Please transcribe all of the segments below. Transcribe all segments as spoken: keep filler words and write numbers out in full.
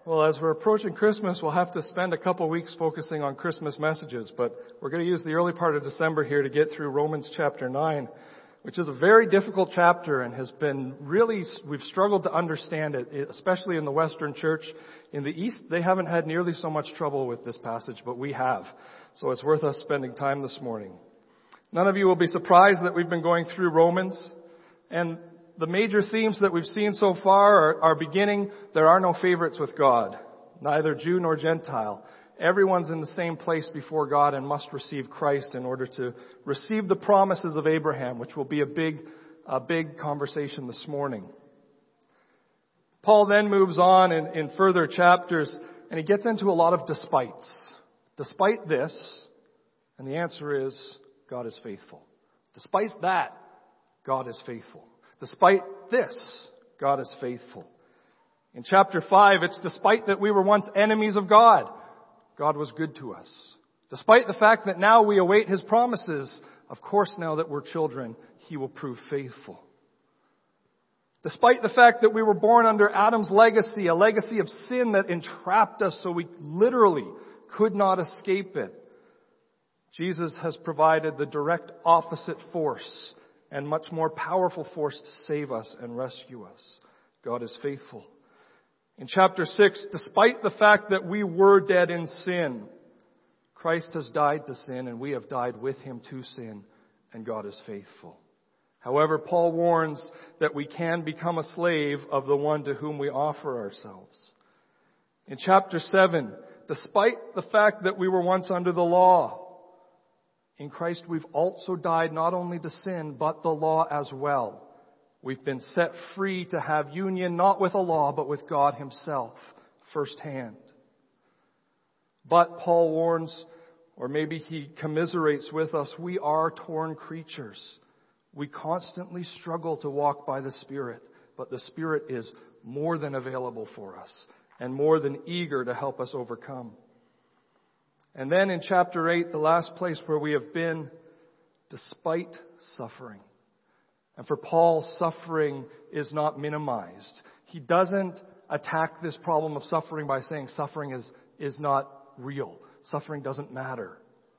Well, as we're approaching Christmas, we'll have to spend a couple weeks focusing on Christmas messages, but we're going to use the early part of December here to get through Romans chapter nine, which is a very difficult chapter and has been really, we've struggled to understand it, especially in the Western church. In the East, they haven't had nearly so much trouble with this passage, but we have. So it's worth us spending time this morning. None of you will be surprised that we've been going through Romans, and the major themes that we've seen so far are, are beginning, there are no favorites with God, neither Jew nor Gentile. Everyone's in the same place before God and must receive Christ in order to receive the promises of Abraham, which will be a big, a big conversation this morning. Paul then moves on in, in further chapters, and he gets into a lot of despites. Despite this, and the answer is, God is faithful. Despite that, God is faithful. Despite this, God is faithful. In chapter five, it's despite that we were once enemies of God, God was good to us. Despite the fact that now we await His promises, of course now that we're children, He will prove faithful. Despite the fact that we were born under Adam's legacy, a legacy of sin that entrapped us so we literally could not escape it, Jesus has provided the direct opposite force and much more powerful force to save us and rescue us. God is faithful. In chapter six, despite the fact that we were dead in sin, Christ has died to sin and we have died with Him to sin, and God is faithful. However, Paul warns that we can become a slave of the one to whom we offer ourselves. In chapter seven, despite the fact that we were once under the law, in Christ we've also died not only to sin, but the law as well. We've been set free to have union not with a law, but with God Himself, firsthand. But Paul warns, or maybe he commiserates with us, we are torn creatures. We constantly struggle to walk by the Spirit, but the Spirit is more than available for us and more than eager to help us overcome. And then in chapter eight, the last place where we have been, despite suffering. And for Paul, suffering is not minimized. He doesn't attack this problem of suffering by saying suffering is, is not real. Suffering doesn't matter.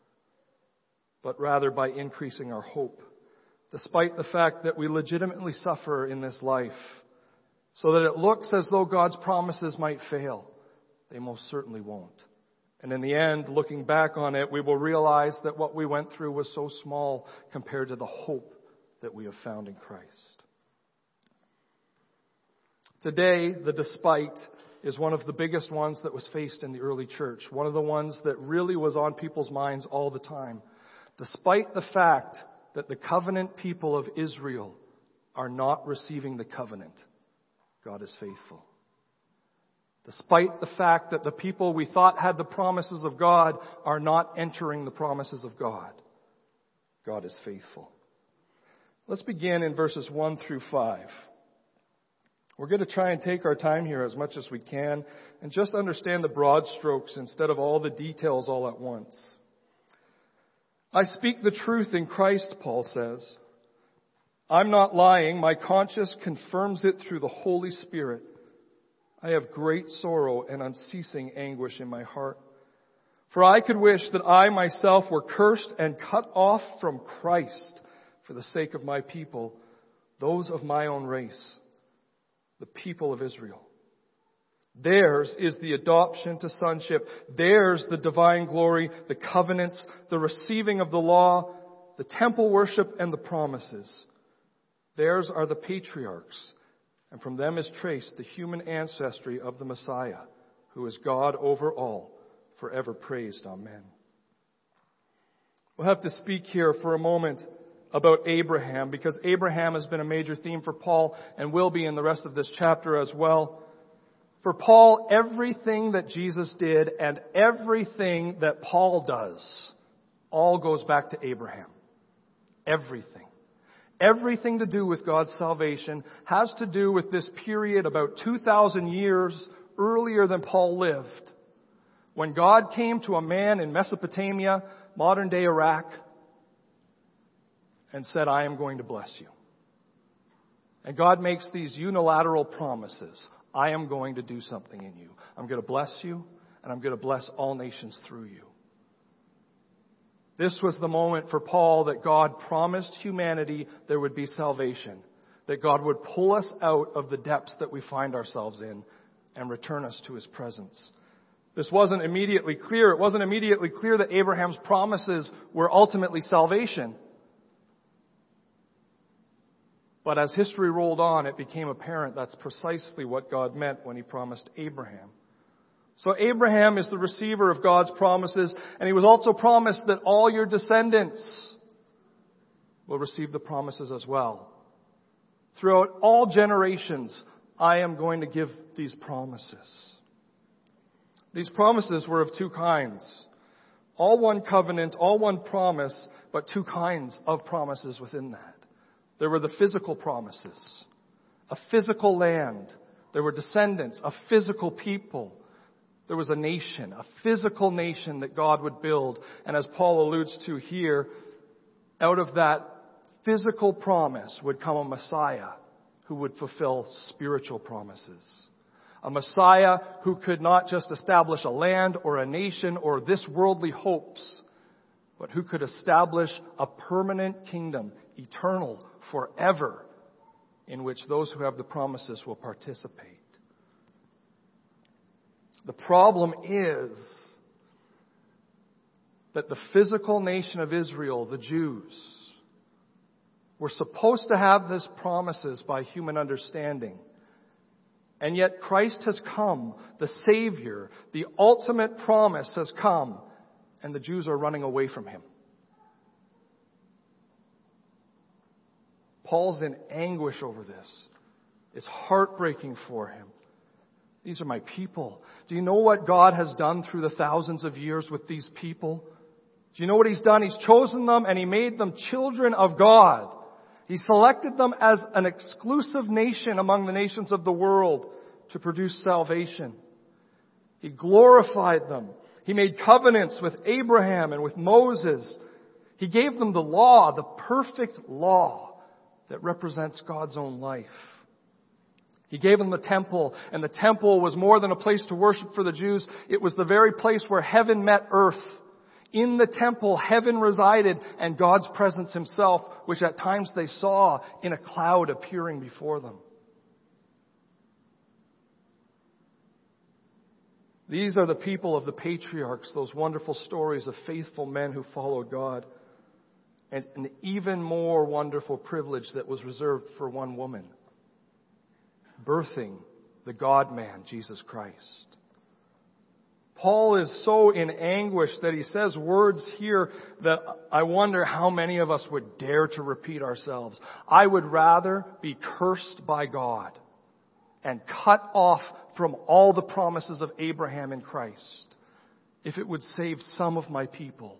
But rather by increasing our hope. Despite the fact that we legitimately suffer in this life, so that it looks as though God's promises might fail, they most certainly won't. And in the end, looking back on it, we will realize that what we went through was so small compared to the hope that we have found in Christ. Today, the despite is one of the biggest ones that was faced in the early church. One of the ones that really was on people's minds all the time. Despite the fact that the covenant people of Israel are not receiving the covenant, God is faithful. Despite the fact that the people we thought had the promises of God are not entering the promises of God, God is faithful. Let's begin in verses one through five. We're going to try and take our time here as much as we can and just understand the broad strokes instead of all the details all at once. I speak the truth in Christ, Paul says. I'm not lying. My conscience confirms it through the Holy Spirit. I have great sorrow and unceasing anguish in my heart. For I could wish that I myself were cursed and cut off from Christ for the sake of my people, those of my own race, the people of Israel. Theirs is the adoption to sonship. Theirs the divine glory, the covenants, the receiving of the law, the temple worship, and the promises. Theirs are the patriarchs, and from them is traced the human ancestry of the Messiah, who is God over all, forever praised. Amen. We'll have to speak here for a moment about Abraham, because Abraham has been a major theme for Paul and will be in the rest of this chapter as well. For Paul, everything that Jesus did and everything that Paul does all goes back to Abraham. Everything. Everything to do with God's salvation has to do with this period about two thousand years earlier than Paul lived, when God came to a man in Mesopotamia, modern-day Iraq, and said, I am going to bless you. And God makes these unilateral promises. I am going to do something in you. I'm going to bless you, and I'm going to bless all nations through you. This was the moment for Paul that God promised humanity there would be salvation, that God would pull us out of the depths that we find ourselves in and return us to His presence. This wasn't immediately clear. It wasn't immediately clear that Abraham's promises were ultimately salvation. But as history rolled on, it became apparent that's precisely what God meant when He promised Abraham. So Abraham is the receiver of God's promises, and he was also promised that all your descendants will receive the promises as well. Throughout all generations, I am going to give these promises. These promises were of two kinds. All one covenant, all one promise, but two kinds of promises within that. There were the physical promises, a physical land. There were descendants, a physical people. There was a nation, a physical nation that God would build. And as Paul alludes to here, out of that physical promise would come a Messiah who would fulfill spiritual promises. A Messiah who could not just establish a land or a nation or this worldly hopes, but who could establish a permanent kingdom, eternal, forever, in which those who have the promises will participate. The problem is that the physical nation of Israel, the Jews, were supposed to have these promises by human understanding. And yet Christ has come, the Savior, the ultimate promise has come, and the Jews are running away from Him. Paul's in anguish over this. It's heartbreaking for him. These are my people. Do you know what God has done through the thousands of years with these people? Do you know what He's done? He's chosen them and He made them children of God. He selected them as an exclusive nation among the nations of the world to produce salvation. He glorified them. He made covenants with Abraham and with Moses. He gave them the law, the perfect law that represents God's own life. He gave them the temple, and the temple was more than a place to worship for the Jews. It was the very place where heaven met earth. In the temple, heaven resided, and God's presence Himself, which at times they saw in a cloud appearing before them. These are the people of the patriarchs, those wonderful stories of faithful men who followed God. And an even more wonderful privilege that was reserved for one woman, birthing the God-man, Jesus Christ. Paul is so in anguish that he says words here that I wonder how many of us would dare to repeat ourselves. I would rather be cursed by God and cut off from all the promises of Abraham in Christ if it would save some of my people.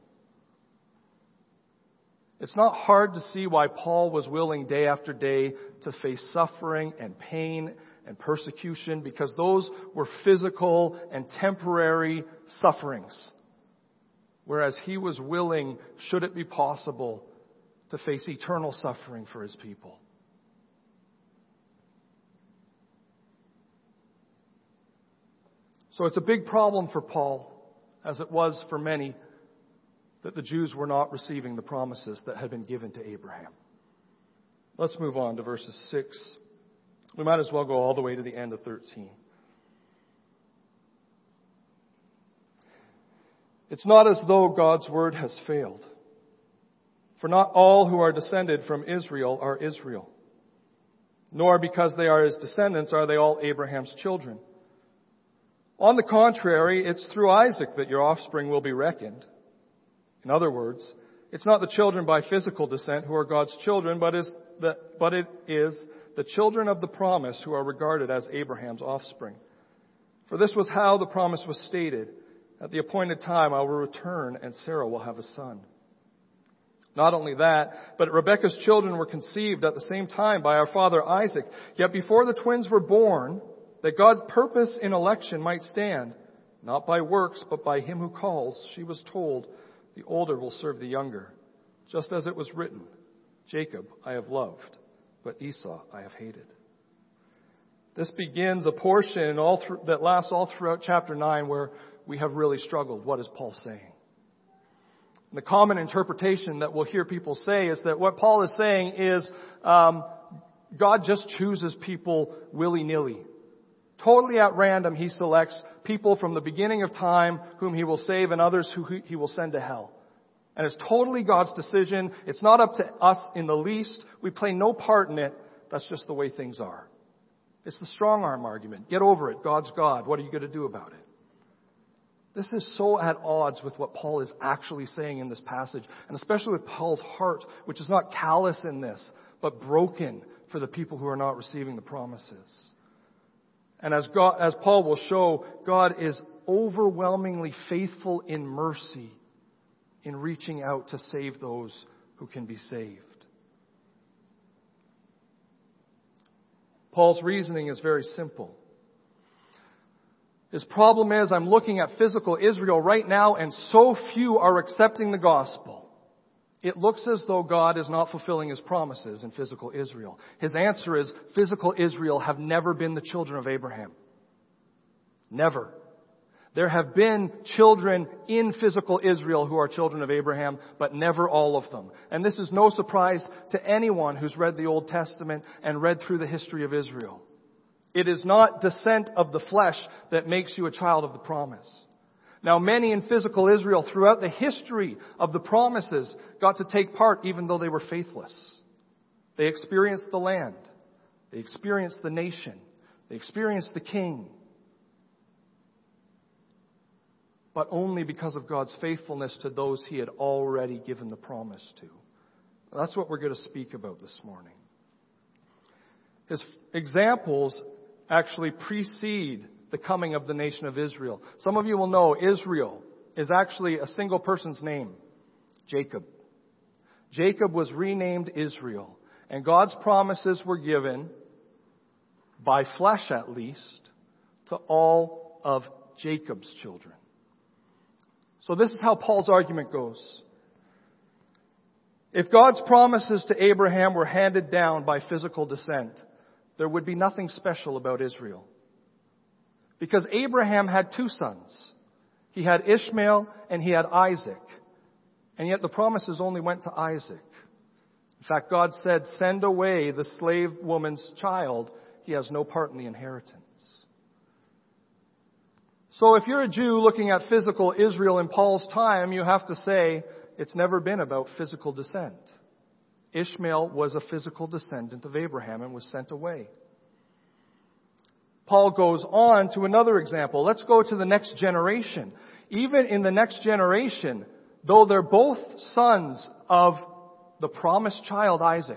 It's not hard to see why Paul was willing day after day to face suffering and pain and persecution, because those were physical and temporary sufferings. Whereas he was willing, should it be possible, to face eternal suffering for his people. So it's a big problem for Paul, as it was for many, that the Jews were not receiving the promises that had been given to Abraham. Let's move on to verses six. We might as well go all the way to the end of thirteen. It's not as though God's word has failed. For not all who are descended from Israel are Israel. Nor because they are his descendants are they all Abraham's children. On the contrary, it's through Isaac that your offspring will be reckoned. In other words, it's not the children by physical descent who are God's children, but, is the, but it is the children of the promise who are regarded as Abraham's offspring. For this was how the promise was stated. At the appointed time I will return and Sarah will have a son. Not only that, but Rebekah's children were conceived at the same time by our father Isaac. Yet before the twins were born, that God's purpose in election might stand, not by works, but by him who calls, she was told, the older will serve the younger. Just as it was written, Jacob I have loved, but Esau I have hated. This begins a portion all through, that lasts all throughout chapter nine where we have really struggled. What is Paul saying? The common interpretation that we'll hear people say is that what Paul is saying is um, God just chooses people willy-nilly. Totally at random, he selects people from the beginning of time whom he will save and others who he will send to hell. And it's totally God's decision. It's not up to us in the least. We play no part in it. That's just the way things are. It's the strong arm argument. Get over it. God's God. What are you going to do about it? This is so at odds with what Paul is actually saying in this passage, and especially with Paul's heart, which is not callous in this, but broken for the people who are not receiving the promises. And as God, as Paul will show, God is overwhelmingly faithful in mercy in reaching out to save those who can be saved. Paul's reasoning is very simple. His problem is, I'm looking at physical Israel right now, and so few are accepting the gospel. It looks as though God is not fulfilling His promises in physical Israel. His answer is, physical Israel have never been the children of Abraham. Never. There have been children in physical Israel who are children of Abraham, but never all of them. And this is no surprise to anyone who's read the Old Testament and read through the history of Israel. It is not descent of the flesh that makes you a child of the promise. Now, many in physical Israel throughout the history of the promises got to take part even though they were faithless. They experienced the land. They experienced the nation. They experienced the king. But only because of God's faithfulness to those He had already given the promise to. That's what we're going to speak about this morning. His examples actually precede the coming of the nation of Israel. Some of you will know Israel is actually a single person's name, Jacob. Jacob was renamed Israel, and God's promises were given, by flesh at least, to all of Jacob's children. So this is how Paul's argument goes. If God's promises to Abraham were handed down by physical descent, there would be nothing special about Israel. Because Abraham had two sons. He had Ishmael and he had Isaac. And yet the promises only went to Isaac. In fact, God said, send away the slave woman's child. He has no part in the inheritance. So if you're a Jew looking at physical Israel in Paul's time, you have to say, it's never been about physical descent. Ishmael was a physical descendant of Abraham and was sent away. Paul goes on to another example. Let's go to the next generation. Even in the next generation, though they're both sons of the promised child Isaac,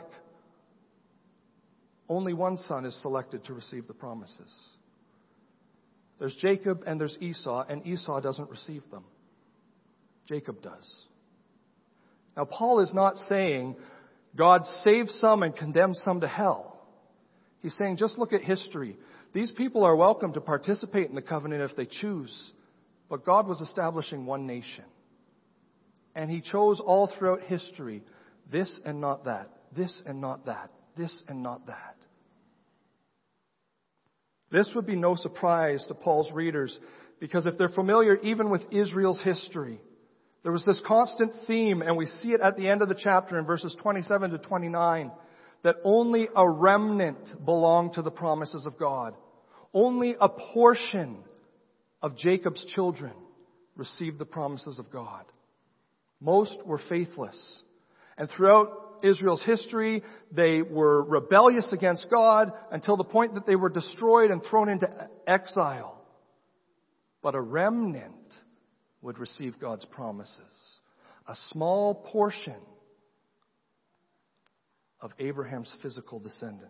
only one son is selected to receive the promises. There's Jacob and there's Esau, and Esau doesn't receive them. Jacob does. Now, Paul is not saying God saves some and condemns some to hell. He's saying, just look at history. These people are welcome to participate in the covenant if they choose, but God was establishing one nation. And He chose all throughout history, this and not that, this and not that, this and not that. This would be no surprise to Paul's readers, because if they're familiar even with Israel's history, there was this constant theme, and we see it at the end of the chapter in verses twenty-seven to twenty-nine, that only a remnant belonged to the promises of God. Only a portion of Jacob's children received the promises of God. Most were faithless. And throughout Israel's history, they were rebellious against God until the point that they were destroyed and thrown into exile. But a remnant would receive God's promises. A small portion of Abraham's physical descendants.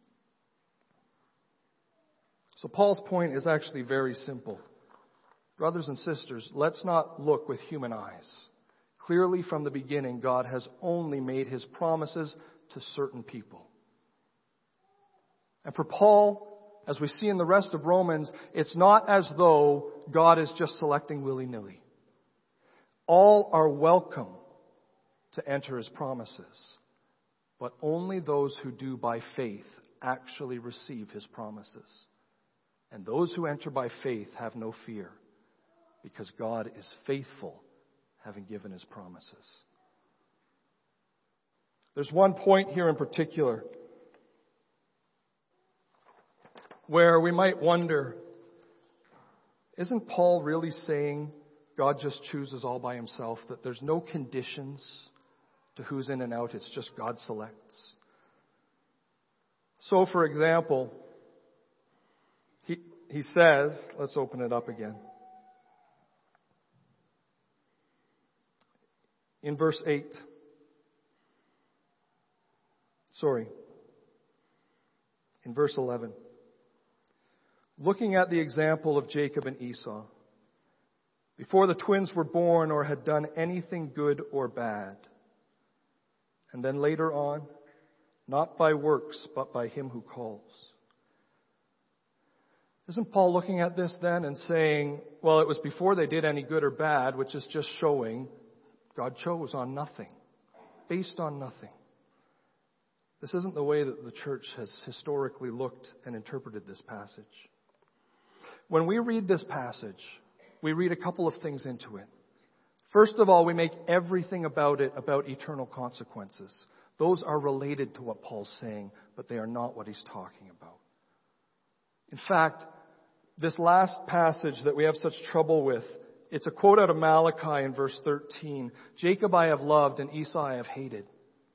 So Paul's point is actually very simple. Brothers and sisters, let's not look with human eyes. Clearly from the beginning, God has only made His promises to certain people. And for Paul, as we see in the rest of Romans, it's not as though God is just selecting willy-nilly. All are welcome to enter His promises, but only those who do by faith actually receive his promises. And those who enter by faith have no fear, because God is faithful, having given his promises. There's one point here in particular where we might wonder, isn't Paul really saying God just chooses all by himself, that there's no conditions to who's in and out, it's just God selects? So, for example, he, he says, let's open it up again. In verse eight, sorry, in verse eleven, looking at the example of Jacob and Esau, before the twins were born or had done anything good or bad, and then later on, not by works, but by him who calls. Isn't Paul looking at this then and saying, well, it was before they did any good or bad, which is just showing God chose on nothing, based on nothing. This isn't the way that the church has historically looked and interpreted this passage. When we read this passage, we read a couple of things into it. First of all, we make everything about it about eternal consequences. Those are related to what Paul's saying, but they are not what he's talking about. In fact, this last passage that we have such trouble with, it's a quote out of Malachi in verse thirteen. Jacob I have loved and Esau I have hated.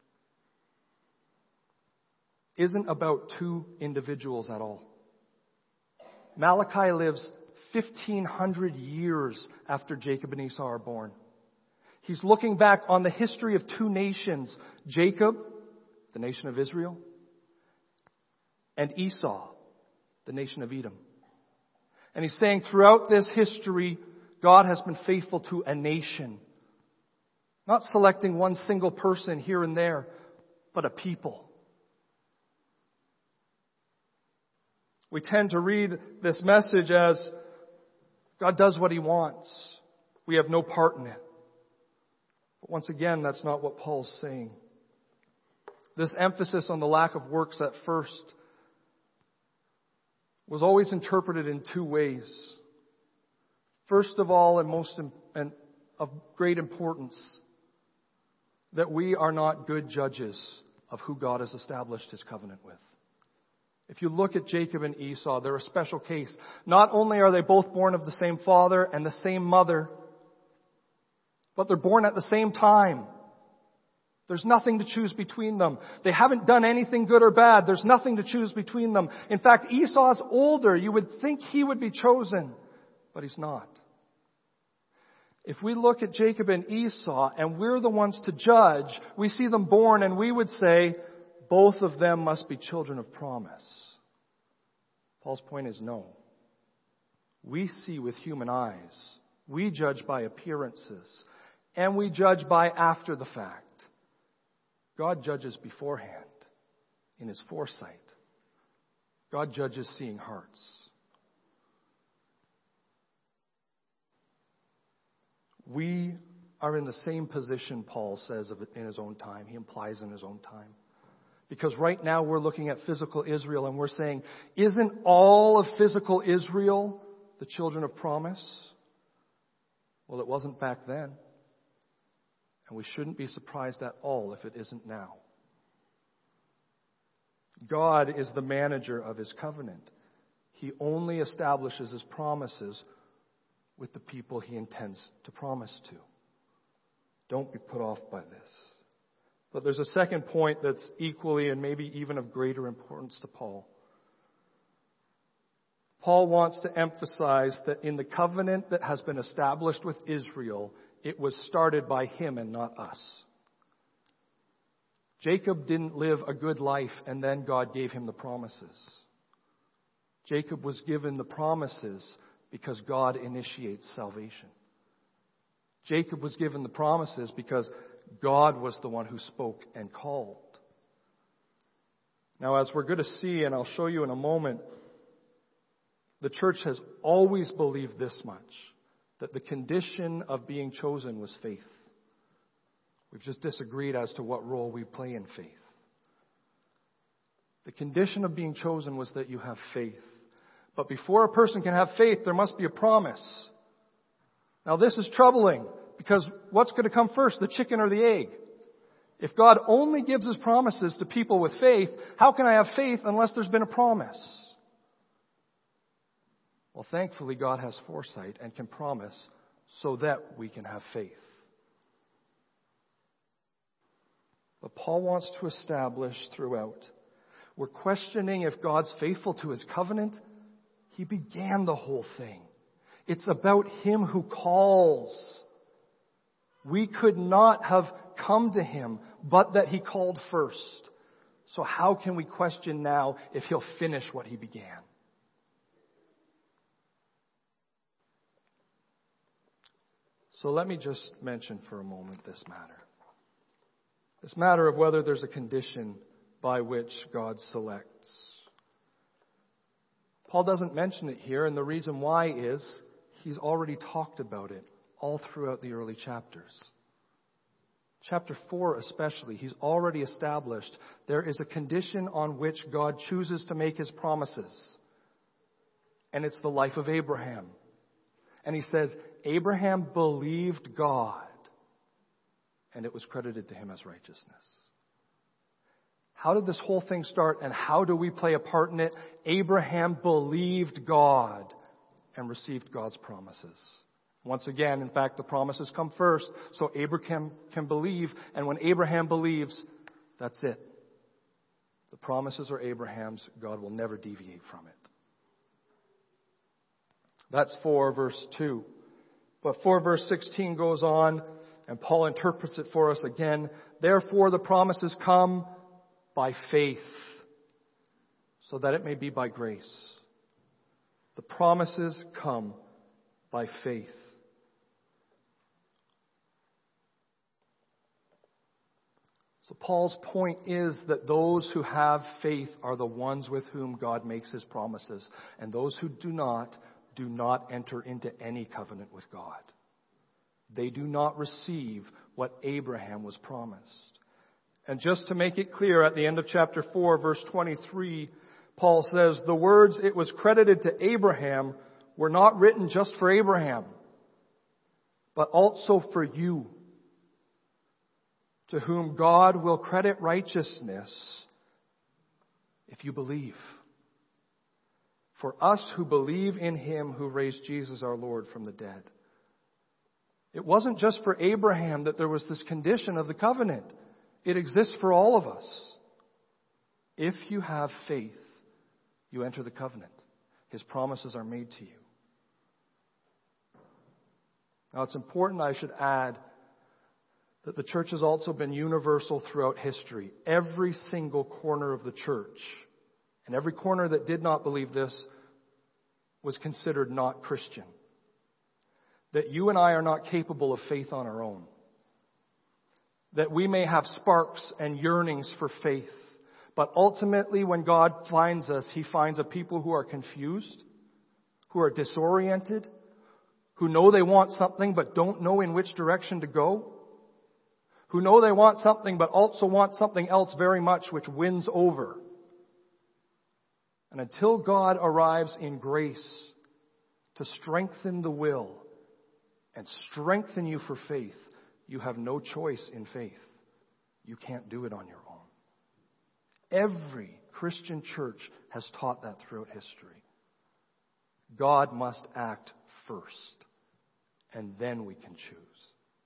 Isn't about two individuals at all. Malachi lives fifteen hundred years after Jacob and Esau are born. He's looking back on the history of two nations, Jacob, the nation of Israel, and Esau, the nation of Edom. And he's saying throughout this history, God has been faithful to a nation. Not selecting one single person here and there, but a people. We tend to read this message as God does what he wants. We have no part in it. But once again, that's not what Paul's saying. This emphasis on the lack of works at first was always interpreted in two ways. First of all, and most and of great importance, that we are not good judges of who God has established his covenant with. If you look at Jacob and Esau, they're a special case. Not only are they both born of the same father and the same mother, but they're born at the same time. There's nothing to choose between them. They haven't done anything good or bad. There's nothing to choose between them. In fact, Esau's older. You would think he would be chosen, but he's not. If we look at Jacob and Esau and we're the ones to judge, we see them born and we would say, both of them must be children of promise. Paul's point is no. We see with human eyes. We judge by appearances. And we judge by after the fact. God judges beforehand in his foresight. God judges seeing hearts. We are in the same position, Paul says of it in his own time. He implies in his own time. Because right now we're looking at physical Israel and we're saying, isn't all of physical Israel the children of promise? Well, it wasn't back then. And we shouldn't be surprised at all if it isn't now. God is the manager of his covenant. He only establishes his promises with the people he intends to promise to. Don't be put off by this. But there's a second point that's equally and maybe even of greater importance to Paul. Paul wants to emphasize that in the covenant that has been established with Israel, it was started by him and not us. Jacob didn't live a good life and then God gave him the promises. Jacob was given the promises because God initiates salvation. Jacob was given the promises because God was the one who spoke and called. Now, as we're going to see, and I'll show you in a moment, the church has always believed this much, that the condition of being chosen was faith. We've just disagreed as to what role we play in faith. The condition of being chosen was that you have faith. But before a person can have faith, there must be a promise. Now this is troubling, because what's going to come first, the chicken or the egg? If God only gives His promises to people with faith, how can I have faith unless there's been a promise? Well, thankfully, God has foresight and can promise so that we can have faith. But Paul wants to establish throughout, we're questioning if God's faithful to His covenant. He began the whole thing. It's about Him who calls. We could not have come to Him, but that He called first. So how can we question now if He'll finish what He began? So let me just mention for a moment this matter. This matter of whether there's a condition by which God selects. Paul doesn't mention it here, and the reason why is he's already talked about it all throughout the early chapters. Chapter four especially, he's already established there is a condition on which God chooses to make His promises. And it's the life of Abraham. And he says, Abraham believed God, and it was credited to him as righteousness. How did this whole thing start, and how do we play a part in it? Abraham believed God and received God's promises. Once again, in fact, the promises come first, so Abraham can believe, and when Abraham believes, that's it. The promises are Abraham's. God will never deviate from it. That's four, verse two. But four, verse sixteen goes on, and Paul interprets it for us again. Therefore, the promises come by faith, so that it may be by grace. The promises come by faith. So Paul's point is that those who have faith are the ones with whom God makes His promises. And those who do not, do not enter into any covenant with God. They do not receive what Abraham was promised. And just to make it clear, at the end of chapter four, verse twenty-three, Paul says, the words it was credited to Abraham were not written just for Abraham, but also for you, to whom God will credit righteousness if you believe. For us who believe in Him who raised Jesus our Lord from the dead. It wasn't just for Abraham that there was this condition of the covenant. It exists for all of us. If you have faith, you enter the covenant. His promises are made to you. Now it's important I should add that the church has also been universal throughout history. Every single corner of the church, and every corner that did not believe this, was considered not Christian. That you and I are not capable of faith on our own. That we may have sparks and yearnings for faith. But ultimately, when God finds us, He finds a people who are confused, who are disoriented, who know they want something but don't know in which direction to go, who know they want something but also want something else very much, which wins over. And until God arrives in grace to strengthen the will and strengthen you for faith, you have no choice in faith. You can't do it on your own. Every Christian church has taught that throughout history. God must act first, and then we can choose.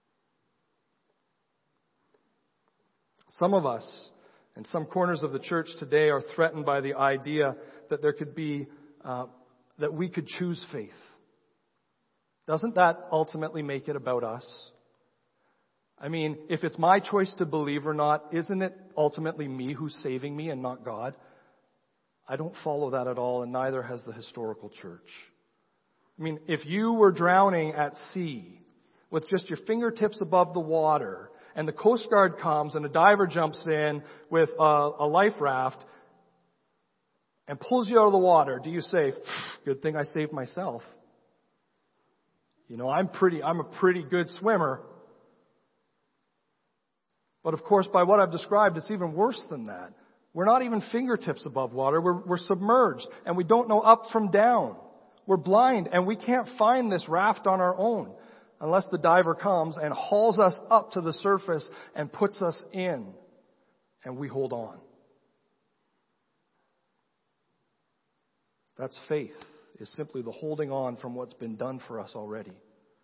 Some of us, in some corners of the church today, are threatened by the idea that there could be, uh, that we could choose faith. Doesn't that ultimately make it about us? I mean, if it's my choice to believe or not, isn't it ultimately me who's saving me and not God? I don't follow that at all, and neither has the historical church. I mean, if you were drowning at sea with just your fingertips above the water, and the Coast Guard comes and a diver jumps in with a, a life raft and pulls you out of the water, do you say, good thing I saved myself? You know, I'm pretty, I'm a pretty good swimmer. But of course, by what I've described, it's even worse than that. We're not even fingertips above water. We're, we're submerged, and we don't know up from down. We're blind, and we can't find this raft on our own unless the diver comes and hauls us up to the surface and puts us in, and we hold on. That's faith, is simply the holding on from what's been done for us already.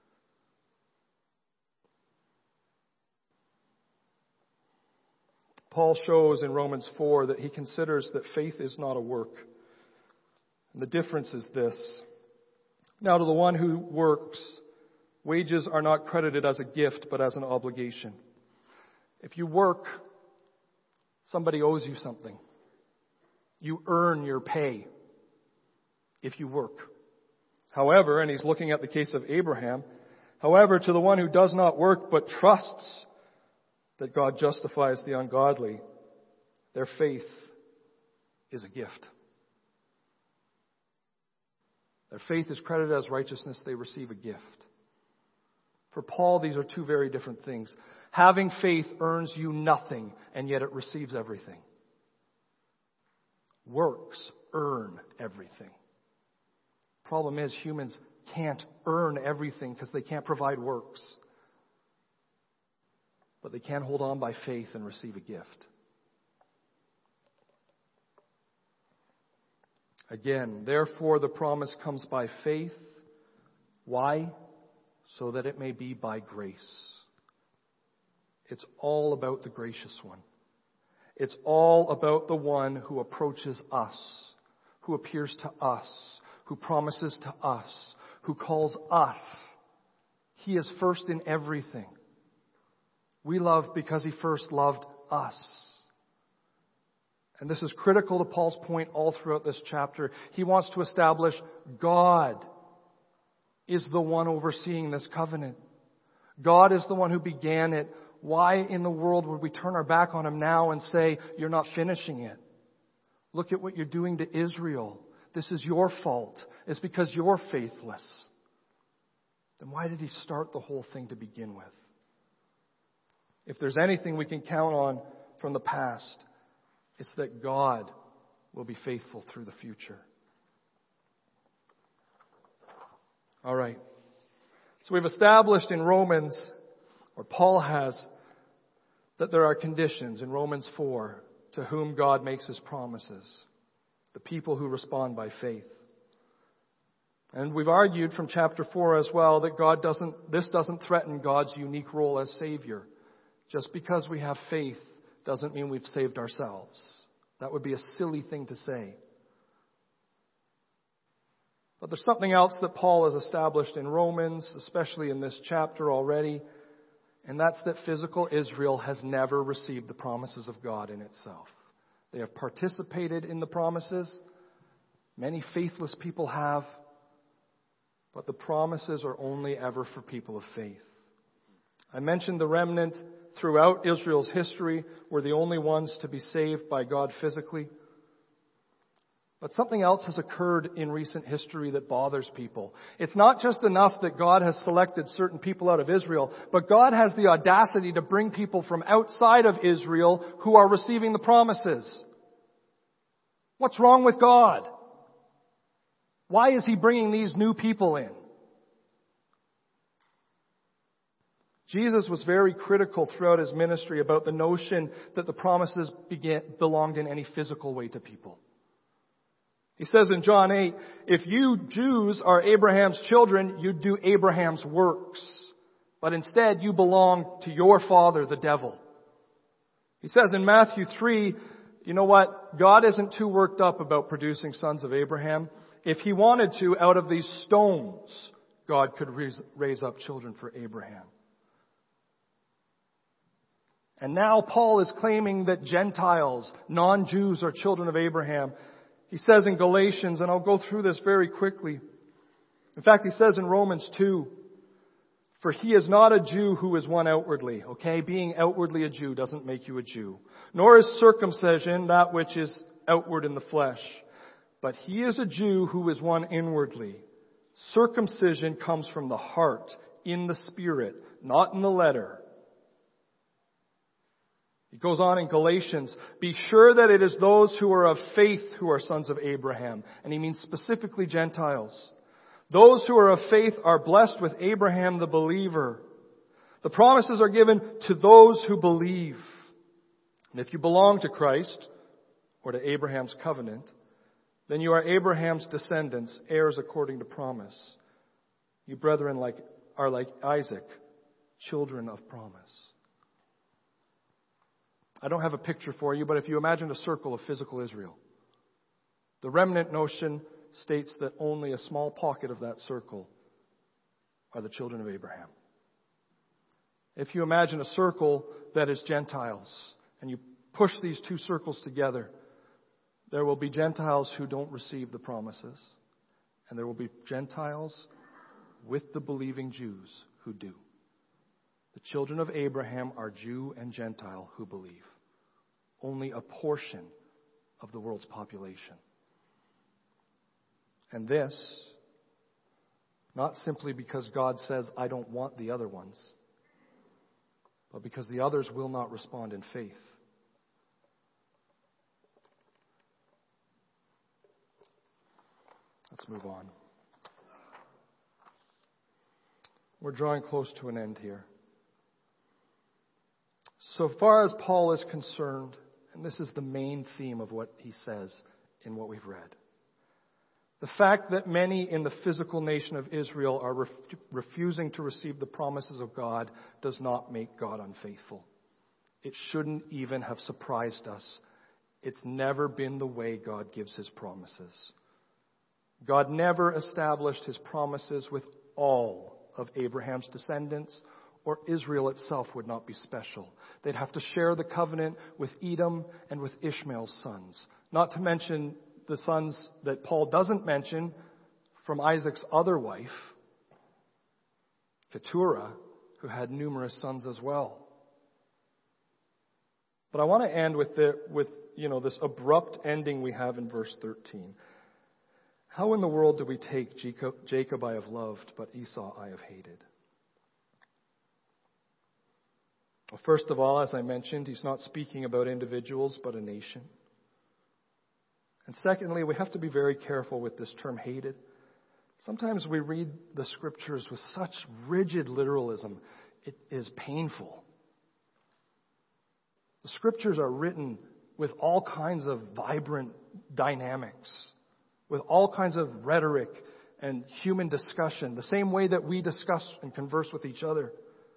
Paul shows in Romans four that he considers that faith is not a work. And the difference is this. Now to the one who works, wages are not credited as a gift, but as an obligation. If you work, somebody owes you something. You earn your pay if you work. However, and he's looking at the case of Abraham, however, to the one who does not work but trusts that God justifies the ungodly, their faith is a gift. Their faith is credited as righteousness. They receive a gift. For Paul, these are two very different things. Having faith earns you nothing, and yet it receives everything. Works earn everything. Problem is, humans can't earn everything because they can't provide works. But they can hold on by faith and receive a gift. Again, therefore the promise comes by faith. Why? So that it may be by grace. It's all about the gracious one. It's all about the one who approaches us, who appears to us, who promises to us, who calls us. He is first in everything. We love because He first loved us. And this is critical to Paul's point all throughout this chapter. He wants to establish God is the one overseeing this covenant. God is the one who began it. Why in the world would we turn our back on Him now and say, you're not finishing it? Look at what you're doing to Israel. This is your fault. It's because you're faithless. Then why did He start the whole thing to begin with? If there's anything we can count on from the past, it's that God will be faithful through the future. All right. So we've established in Romans, or Paul has, that there are conditions in Romans four to whom God makes His promises. The people who respond by faith. And we've argued from chapter four as well that God doesn't, this doesn't threaten God's unique role as Savior. Just because we have faith doesn't mean we've saved ourselves. That would be a silly thing to say. But there's something else that Paul has established in Romans, especially in this chapter already, and that's that physical Israel has never received the promises of God in itself. They have participated in the promises. Many faithless people have. But the promises are only ever for people of faith. I mentioned the remnant throughout Israel's history were the only ones to be saved by God physically. But something else has occurred in recent history that bothers people. It's not just enough that God has selected certain people out of Israel, but God has the audacity to bring people from outside of Israel who are receiving the promises. What's wrong with God? Why is He bringing these new people in? Jesus was very critical throughout His ministry about the notion that the promises began, belonged in any physical way to people. He says in John eight, if you Jews are Abraham's children, you do Abraham's works. But instead you belong to your father, the devil. He says in Matthew three, you know what? God isn't too worked up about producing sons of Abraham. If He wanted to, out of these stones, God could raise up children for Abraham. And now Paul is claiming that Gentiles, non-Jews, are children of Abraham. He says in Galatians, and I'll go through this very quickly. In fact, he says in Romans two, for he is not a Jew who is one outwardly. Okay, being outwardly a Jew doesn't make you a Jew. Nor is circumcision that which is outward in the flesh. But he is a Jew who is one inwardly. Circumcision comes from the heart, in the spirit, not in the letter. He goes on in Galatians, be sure that it is those who are of faith who are sons of Abraham. And he means specifically Gentiles. Those who are of faith are blessed with Abraham the believer. The promises are given to those who believe. And if you belong to Christ, or to Abraham's covenant, then you are Abraham's descendants, heirs according to promise. You brethren like, are like Isaac, children of promise. I don't have a picture for you, but if you imagine a circle of physical Israel, the remnant notion states that only a small pocket of that circle are the children of Abraham. If you imagine a circle that is Gentiles, and you push these two circles together, there will be Gentiles who don't receive the promises, and there will be Gentiles with the believing Jews who do. The children of Abraham are Jew and Gentile who believe. Only a portion of the world's population. And this, not simply because God says, I don't want the other ones, but because the others will not respond in faith. Let's move on. We're drawing close to an end here. So far as Paul is concerned, and this is the main theme of what he says in what we've read, the fact that many in the physical nation of Israel are ref- refusing to receive the promises of God does not make God unfaithful. It shouldn't even have surprised us. It's never been the way God gives His promises. God never established His promises with all of Abraham's descendants, or Israel itself would not be special. They'd have to share the covenant with Edom and with Ishmael's sons. Not to mention the sons that Paul doesn't mention from Isaac's other wife, Keturah, who had numerous sons as well. But I want to end with the, with you know this abrupt ending we have in verse thirteen. How in the world do we take Jacob, Jacob I have loved, but Esau I have hated? Well, first of all, as I mentioned, he's not speaking about individuals, but a nation. And secondly, we have to be very careful with this term hated. Sometimes we read the scriptures with such rigid literalism, it is painful. The scriptures are written with all kinds of vibrant dynamics, with all kinds of rhetoric and human discussion, the same way that we discuss and converse with each other.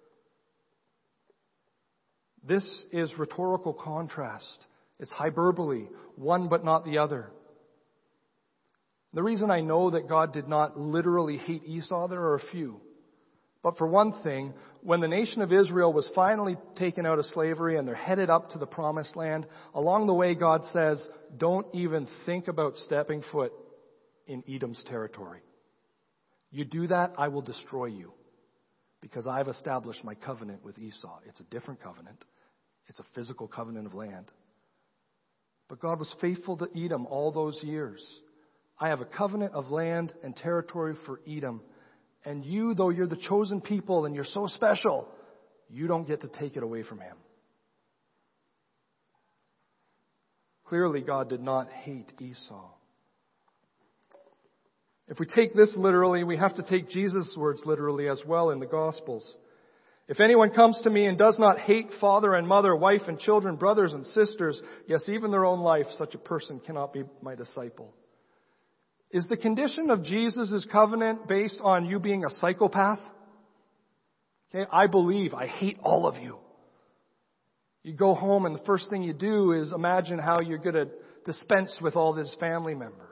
This is rhetorical contrast. It's hyperbole, one but not the other. The reason I know that God did not literally hate Esau, there are a few. But for one thing, when the nation of Israel was finally taken out of slavery and they're headed up to the promised land, along the way God says, don't even think about stepping foot in Edom's territory. You do that, I will destroy you. Because I've established my covenant with Esau. It's a different covenant. It's a physical covenant of land. But God was faithful to Edom all those years. I have a covenant of land and territory for Edom. And you, though you're the chosen people and you're so special, you don't get to take it away from him. Clearly, God did not hate Esau. If we take this literally, we have to take Jesus' words literally as well in the Gospels. If anyone comes to me and does not hate father and mother, wife and children, brothers and sisters, yes, even their own life, such a person cannot be my disciple. Is the condition of Jesus' covenant based on you being a psychopath? Okay, I believe, I hate all of you. You go home and the first thing you do is imagine how you're going to dispense with all these family members.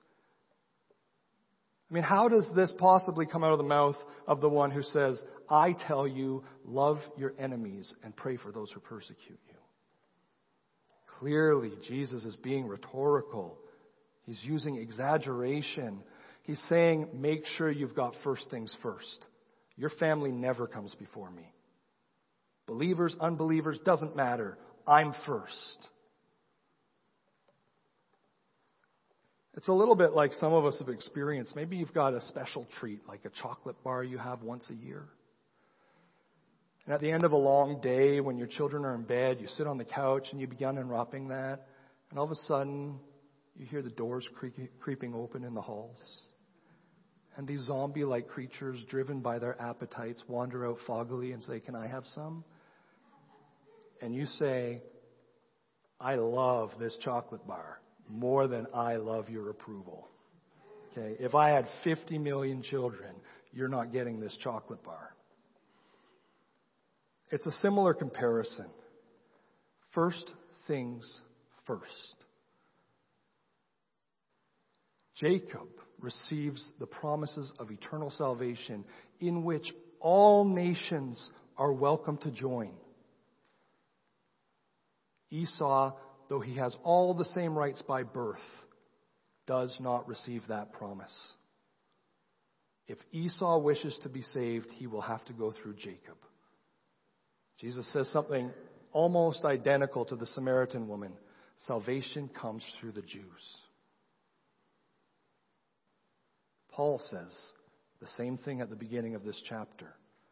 I mean, how does this possibly come out of the mouth of the one who says, I tell you, love your enemies and pray for those who persecute you? Clearly, Jesus is being rhetorical. He's using exaggeration. He's saying, make sure you've got first things first. Your family never comes before me. Believers, unbelievers, doesn't matter. I'm first. It's a little bit like some of us have experienced. Maybe you've got a special treat, like a chocolate bar you have once a year. And at the end of a long day, when your children are in bed, you sit on the couch and you begin unwrapping that. And all of a sudden, you hear the doors creaking, creeping open in the halls. And these zombie-like creatures, driven by their appetites, wander out foggily and say, "Can I have some?" And you say, "I love this chocolate bar more than I love your approval." Okay, if I had fifty million children, you're not getting this chocolate bar. It's a similar comparison. First things first. Jacob receives the promises of eternal salvation in which all nations are welcome to join. Esau, though he has all the same rights by birth, does not receive that promise. If Esau wishes to be saved, he will have to go through Jacob. Jesus says something almost identical to the Samaritan woman. Salvation comes through the Jews. Paul says the same thing at the beginning of this chapter.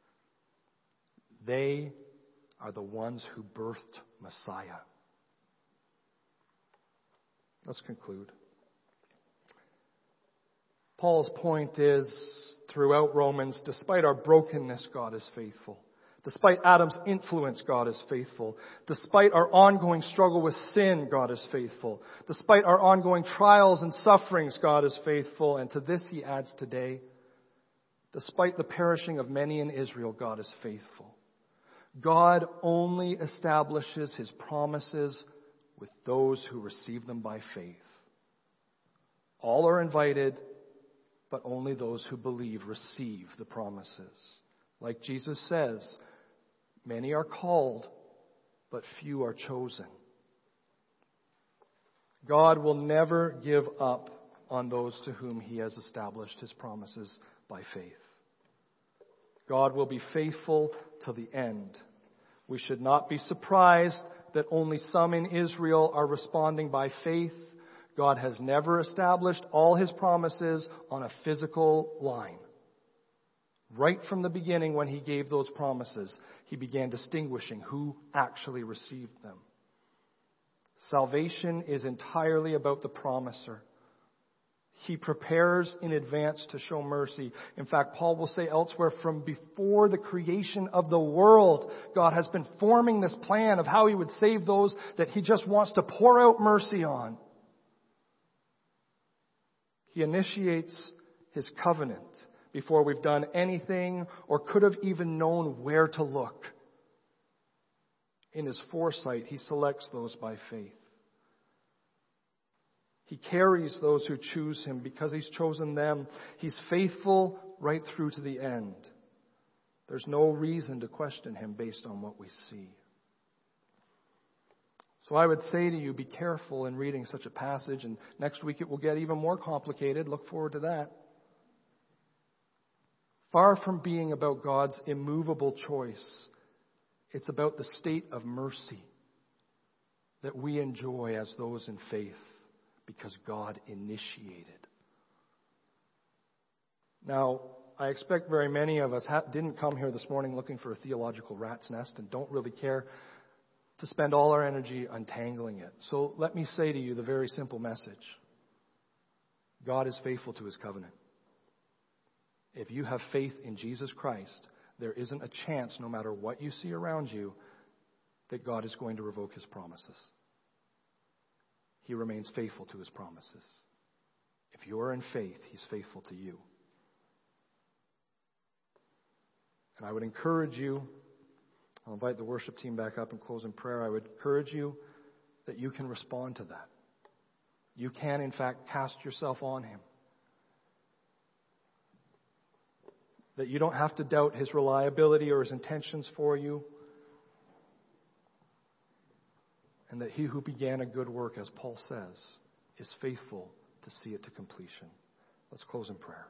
They are the ones who birthed Messiah. Let's conclude. Paul's point is, throughout Romans, despite our brokenness, God is faithful. Despite Adam's influence, God is faithful. Despite our ongoing struggle with sin, God is faithful. Despite our ongoing trials and sufferings, God is faithful. And to this he adds today, despite the perishing of many in Israel, God is faithful. God only establishes his promises with those who receive them by faith. All are invited, but only those who believe receive the promises. Like Jesus says, many are called, but few are chosen. God will never give up on those to whom he has established his promises by faith. God will be faithful till the end. We should not be surprised that only some in Israel are responding by faith. God has never established all his promises on a physical line. Right from the beginning, when he gave those promises, he began distinguishing who actually received them. Salvation is entirely about the promiser. He prepares in advance to show mercy. In fact, Paul will say elsewhere, from before the creation of the world, God has been forming this plan of how he would save those that he just wants to pour out mercy on. He initiates his covenant before we've done anything or could have even known where to look. In his foresight, he selects those by faith. He carries those who choose him because he's chosen them. He's faithful right through to the end. There's no reason to question him based on what we see. So I would say to you, be careful in reading such a passage, and next week it will get even more complicated. Look forward to that. Far from being about God's immovable choice, it's about the state of mercy that we enjoy as those in faith because God initiated. Now, I expect very many of us ha- didn't come here this morning looking for a theological rat's nest and don't really care to spend all our energy untangling it. So let me say to you the very simple message. God is faithful to his covenant. If you have faith in Jesus Christ, there isn't a chance, no matter what you see around you, that God is going to revoke his promises. He remains faithful to his promises. If you are in faith, he's faithful to you. And I would encourage you, I'll invite the worship team back up and close in prayer. I would encourage you that you can respond to that. You can, in fact, cast yourself on him. That you don't have to doubt his reliability or his intentions for you. And that he who began a good work, as Paul says, is faithful to see it to completion. Let's close in prayer.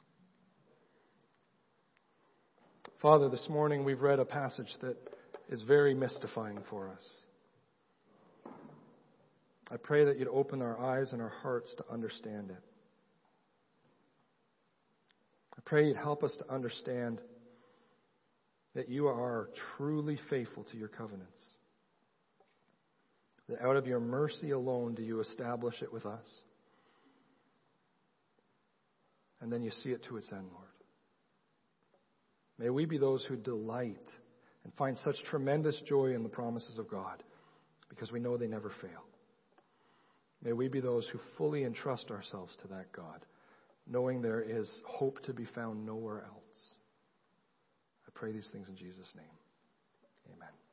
Father, this morning we've read a passage that is very mystifying for us. I pray that you'd open our eyes and our hearts to understand it. I pray you'd help us to understand that you are truly faithful to your covenants. That out of your mercy alone do you establish it with us. And then you see it to its end, Lord. May we be those who delight and find such tremendous joy in the promises of God, because we know they never fail. May we be those who fully entrust ourselves to that God, knowing there is hope to be found nowhere else. I pray these things in Jesus' name. Amen.